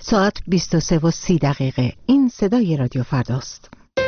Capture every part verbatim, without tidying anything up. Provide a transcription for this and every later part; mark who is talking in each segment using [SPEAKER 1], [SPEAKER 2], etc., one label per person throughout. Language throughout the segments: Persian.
[SPEAKER 1] ساعت بیست و سه و سی دقیقه. این صدای رادیو فرداست.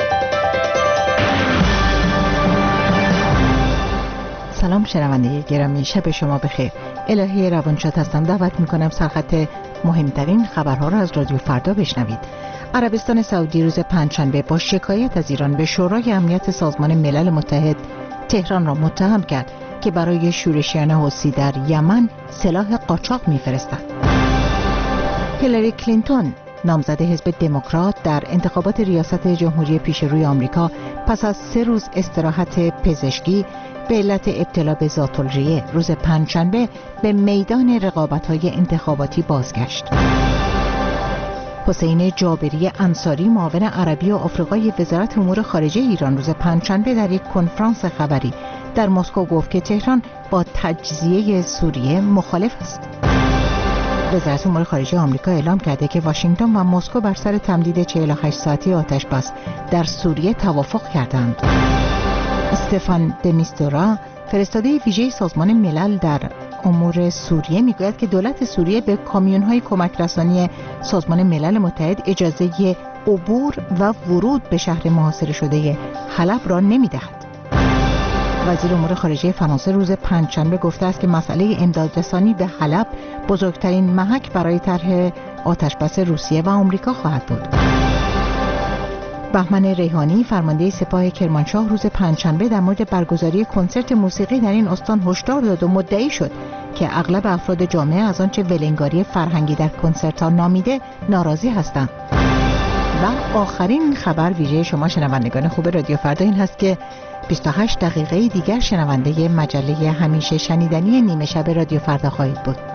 [SPEAKER 1] سلام شنونده گرامی، شب شما بخیر. الهی روانشاد هستم. دعوت میکنم سرخط مهمترین خبرها را از رادیو فردا بشنوید. عربستان سعودی روز پنجشنبه با شکایت از ایران به شورای امنیت سازمان ملل متحد تهران را متهم کرد که برای شورشیان حوثی در یمن سلاح قاچاق میفرستد. هیلاری کلینتون نامزد حزب دموکرات در انتخابات ریاست جمهوری پیشروی آمریکا پس از سه روز استراحت پزشکی به علت ابتلا به ذات‌الریه روز پنجشنبه به میدان رقابت‌های انتخاباتی بازگشت. حسین جابری انصاری معاون عربی و آفریقای وزارت امور خارجه ایران روز پنجشنبه در یک کنفرانس خبری در مسکو گفت که تهران با تجزیه سوریه مخالف است. وزارت امور خارجه آمریکا اعلام کرده که واشنگتن و مسکو بر سر تمدید چهل و هشت ساعته آتش‌بس در سوریه توافق کردند. استفان دمیستورا فرستاده ویژه سازمان ملل در امور سوریه میگوید که دولت سوریه به کامیون‌های کمک رسانی سازمان ملل متحد اجازه عبور و ورود به شهر محاصره شده حلب را نمی‌دهد. وزیر امور خارجه فرانسه روز پنجشنبه گفته است که مسئله امدادرسانی به حلب بزرگترین محک برای طرح آتشبس روسیه و آمریکا خواهد بود. بهمن ریحانی فرمانده سپاه کرمانشاه روز پنجشنبه در مورد برگزاری کنسرت موسیقی در این استان هشدار داد و مدعی شد که اغلب افراد جامعه از آنچه ولنگاری فرهنگی در کنسرت‌ها نامیده ناراضی هستند. و آخرین خبر ویژه شما شنوندگان خوب رادیو فردا این هست که بیست و هشت دقیقه دیگر شنونده مجله همیشه شنیدنی نیمه شب رادیو فردا خواهید بود.